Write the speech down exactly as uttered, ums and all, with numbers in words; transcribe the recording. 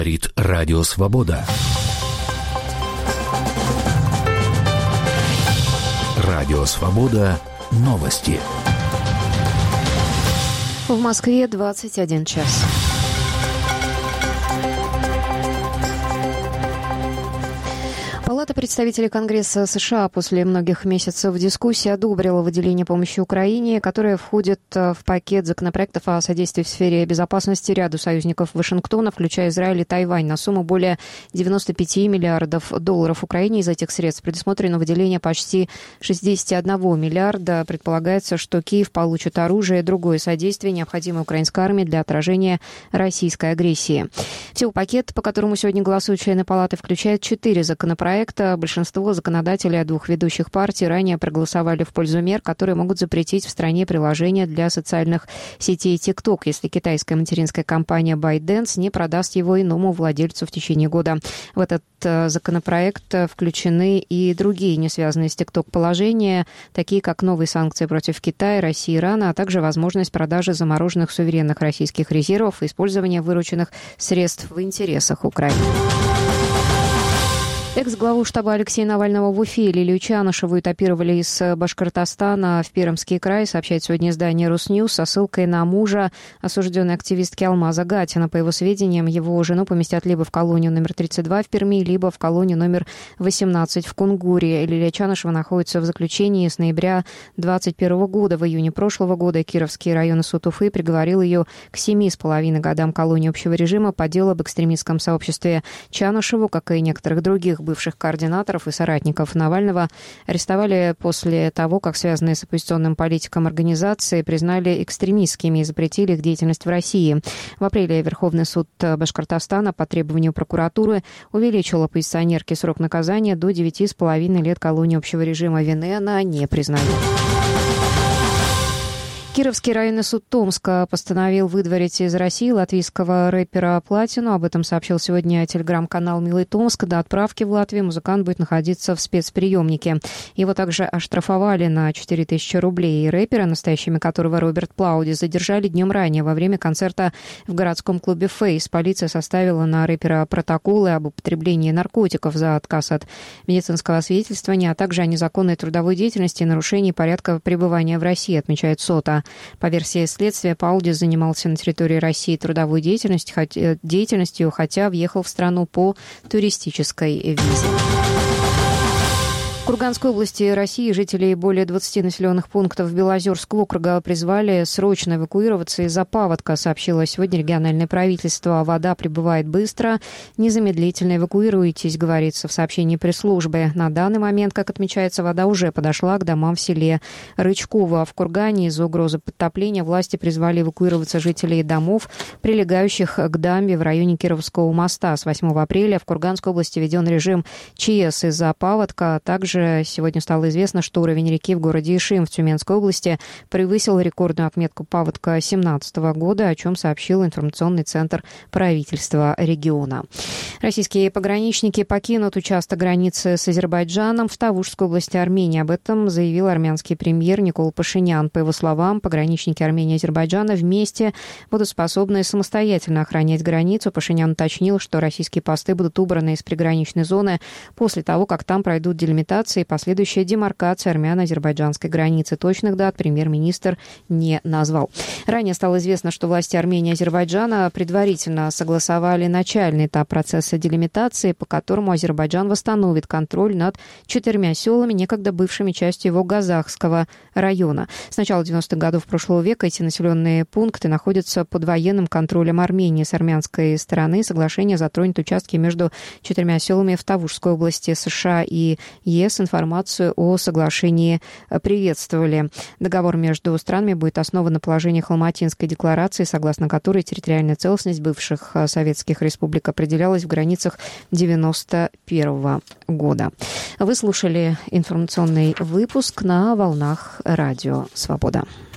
Говорит Радио Свобода. Радио Свобода. Новости. В Москве двадцать один час. Палата представителей Конгресса США после многих месяцев дискуссий одобрила выделение помощи Украине, которая входит в пакет законопроектов о содействии в сфере безопасности ряду союзников Вашингтона, включая Израиль и Тайвань, на сумму более девяносто пять миллиардов долларов Украине. Из этих средств предусмотрено выделение почти шестьдесят один миллиарда. Предполагается, что Киев получит оружие и другое содействие, необходимое украинской армии для отражения российской агрессии. Всего пакет, по которому сегодня голосуют члены Палаты, включает четыре законопроекта. Большинство законодателей двух ведущих партий ранее проголосовали в пользу мер, которые могут запретить в стране приложения для социальных сетей TikTok, если китайская материнская компания ByteDance не продаст его иному владельцу в течение года. В этот законопроект включены и другие не связанные с TikTok положения, такие как новые санкции против Китая, России, Ирана, а также возможность продажи замороженных суверенных российских резервов и использования вырученных средств в интересах Украины. Экс-главу штаба Алексея Навального в Уфе Лилию Чанышеву этапировали из Башкортостана в Пермский край, сообщает сегодня издание «Русньюз» со ссылкой на мужа осужденной активистки Алмаза Гатина. По его сведениям, его жену поместят либо в колонию номер тридцать два в Перми, либо в колонию номер восемнадцать в Кунгуре. Лилия Чанышева находится в заключении с ноября двадцать первого года. В июне прошлого года Кировский районный суд Уфы приговорил ее к семи с половиной годам колонии общего режима по делу об экстремистском сообществе. Чанышеву, как и некоторых других бывших координаторов и соратников Навального, арестовали после того, как связанные с оппозиционным политиком организации признали экстремистскими и запретили их деятельность в России. В апреле Верховный суд Башкортостана по требованию прокуратуры увеличил оппозиционерке срок наказания до девяти с половиной лет колонии общего режима. Вины она не признает. Кировский районный суд Томска постановил выдворить из России латвийского рэпера Платину. Об этом сообщил сегодня телеграм-канал «Милый Томск». До отправки в Латвию музыкант будет находиться в спецприемнике. Его также оштрафовали на четыре тысячи рублей. И рэпера, настоящими которого Роберт Плауди, задержали днем ранее во время концерта в городском клубе «Фейс». Полиция составила на рэпера протоколы об употреблении наркотиков за отказ от медицинского освидетельствования, а также о незаконной трудовой деятельности и нарушении порядка пребывания в России, отмечает СОТА. По версии следствия, Плауди занимался на территории России трудовой деятельностью, деятельностью, хотя въехал в страну по туристической визе. В Курганской области России жителей более двадцати населенных пунктов Белозерского округа призвали срочно эвакуироваться из-за паводка, сообщило сегодня региональное правительство. Вода прибывает быстро, незамедлительно эвакуируйтесь, говорится в сообщении пресс-службы. На данный момент, как отмечается, вода уже подошла к домам в селе Рычково. В Кургане из-за угрозы подтопления власти призвали эвакуироваться жителей домов, прилегающих к дамбе в районе Кировского моста. С восьмого апреля в Курганской области введен режим ЧС из-за паводка. Также сегодня стало известно, что уровень реки в городе Ишим в Тюменской области превысил рекордную отметку паводка две тысячи семнадцатого года, о чем сообщил информационный центр правительства региона. Российские пограничники покинут участок границы с Азербайджаном в Тавушской области Армении. Об этом заявил армянский премьер Никол Пашинян. По его словам, пограничники Армении и Азербайджана вместе будут способны самостоятельно охранять границу. Пашинян уточнил, что российские посты будут убраны из приграничной зоны после того, как там пройдут делимитация и последующая демаркация армяно-азербайджанской границы. Точных дат премьер-министр не назвал. Ранее стало известно, что власти Армении и Азербайджана предварительно согласовали начальный этап процесса делимитации, по которому Азербайджан восстановит контроль над четырьмя селами, некогда бывшими частью его Газахского района. С начала девяностых годов прошлого века эти населенные пункты находятся под военным контролем Армении. С армянской стороны соглашение затронет участки между четырьмя селами в Тавушской области. США и ЕС информацию о соглашении приветствовали. Договор между странами будет основан на положениях Алматинской декларации, согласно которой территориальная целостность бывших советских республик определялась в границах девяносто первого года. Вы слушали информационный выпуск на волнах Радио Свобода.